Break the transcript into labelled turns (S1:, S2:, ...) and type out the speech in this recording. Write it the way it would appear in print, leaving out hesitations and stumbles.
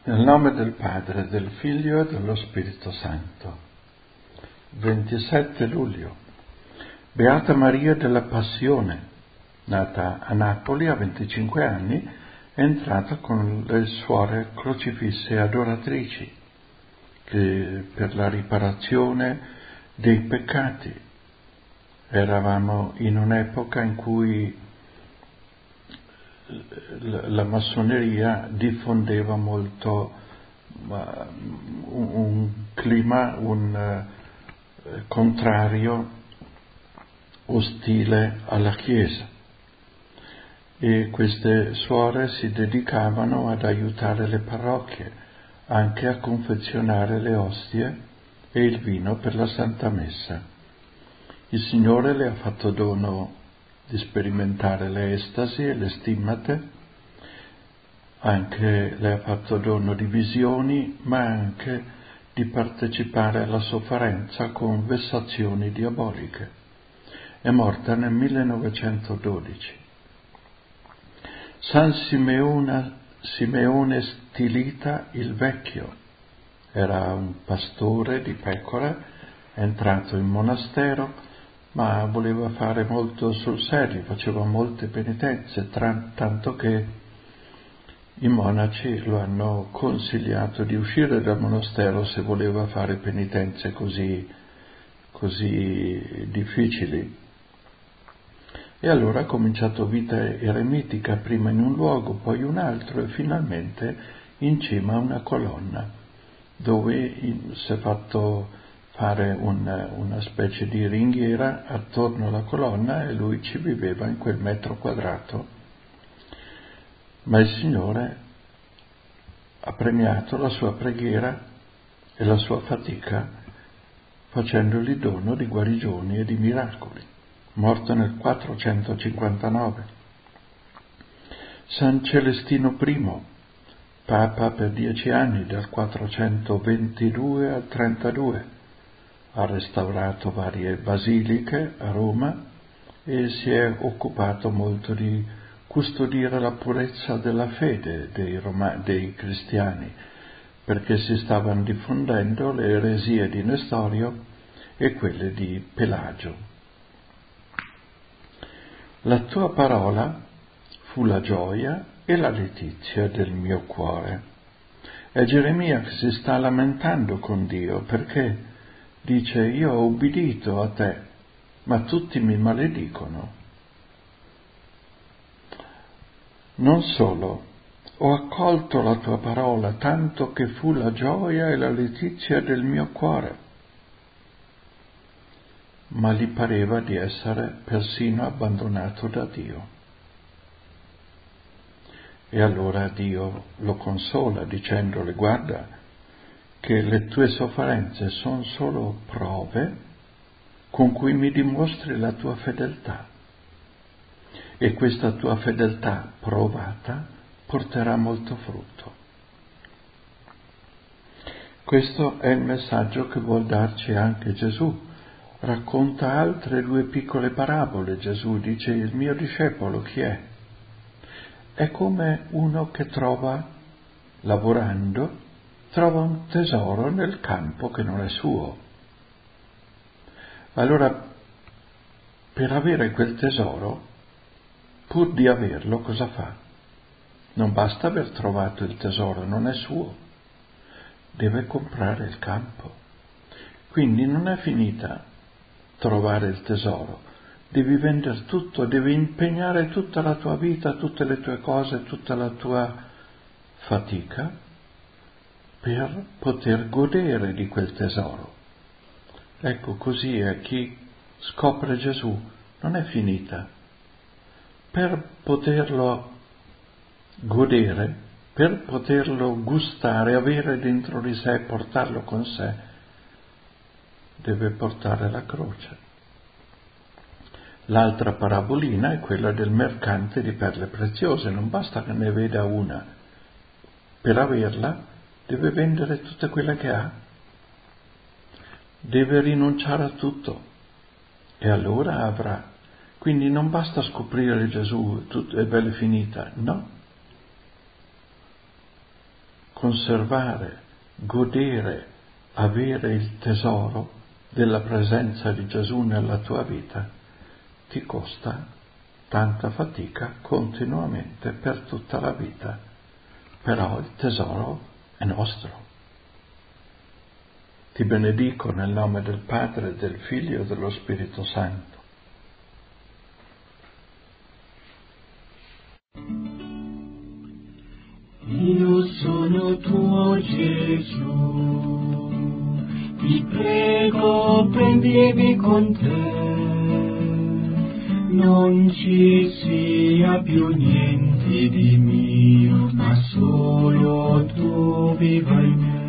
S1: Nel nome del Padre, del Figlio e dello Spirito Santo. 27 luglio. Beata Maria della Passione, nata a Napoli a 25 anni, è entrata con le suore crocifisse adoratrici che per la riparazione dei peccati. Eravamo in un'epoca in cui la massoneria diffondeva molto un clima contrario, ostile alla Chiesa, e queste suore si dedicavano ad aiutare le parrocchie anche a confezionare le ostie e il vino per la Santa Messa. Il Signore le ha fatto dono di sperimentare le estasi e le stimmate, anche le ha fatto dono di visioni, ma anche di partecipare alla sofferenza con vessazioni diaboliche. È morta nel 1912. San Simeone Stilita il Vecchio era un pastore di pecore, è entrato in monastero, ma voleva fare molto sul serio, faceva molte penitenze, tanto che i monaci lo hanno consigliato di uscire dal monastero se voleva fare penitenze così difficili. E allora ha cominciato vita eremitica, prima in un luogo, poi in un altro e finalmente in cima a una colonna, dove si è fatto fare una specie di ringhiera attorno alla colonna e lui ci viveva in quel metro quadrato. Ma il Signore ha premiato la sua preghiera e la sua fatica facendogli dono di guarigioni e di miracoli. Morto nel 459. San Celestino I, Papa per 10 anni, dal 422 al 32, ha restaurato varie basiliche a Roma e si è occupato molto di custodire la purezza della fede dei cristiani, perché si stavano diffondendo le eresie di Nestorio e quelle di Pelagio. La tua parola fu la gioia e la letizia del mio cuore. È Geremia che si sta lamentando con Dio perché dice: io ho ubbidito a te, ma tutti mi maledicono. Non solo, ho accolto la tua parola tanto che fu la gioia e la letizia del mio cuore, ma gli pareva di essere persino abbandonato da Dio. E allora Dio lo consola dicendole: guarda che le tue sofferenze sono solo prove con cui mi dimostri la tua fedeltà, e questa tua fedeltà provata porterà molto frutto. Questo è il messaggio che vuol darci anche Gesù. Racconta altre 2 piccole parabole. Gesù dice: il mio discepolo chi è? È come uno che lavorando, trova un tesoro nel campo che non è suo. Allora, per avere quel tesoro, pur di averlo, cosa fa? Non basta aver trovato il tesoro, non è suo. Deve comprare il campo. Quindi non è finita trovare il tesoro, devi vendere tutto, devi impegnare tutta la tua vita, tutte le tue cose, tutta la tua fatica per poter godere di quel tesoro. Ecco, così è chi scopre Gesù, non è finita. Per poterlo godere, per poterlo gustare, avere dentro di sé, portarlo con sé, deve portare la croce. L'altra parabolina è quella del mercante di perle preziose. Non basta che ne veda una. Per averla deve vendere tutte quelle che ha. Deve rinunciare a tutto e allora avrà. Quindi non basta scoprire Gesù, tutto è bella e finita. No. conservare, godere, avere il tesoro della presenza di Gesù nella tua vita ti costa tanta fatica continuamente per tutta la vita, però il tesoro è nostro. Ti benedico nel nome del Padre, del Figlio e dello Spirito Santo.
S2: Io sono tuo Gesù, ti prego prendimi con te, non ci sia più niente di mio, ma solo tu viva in me.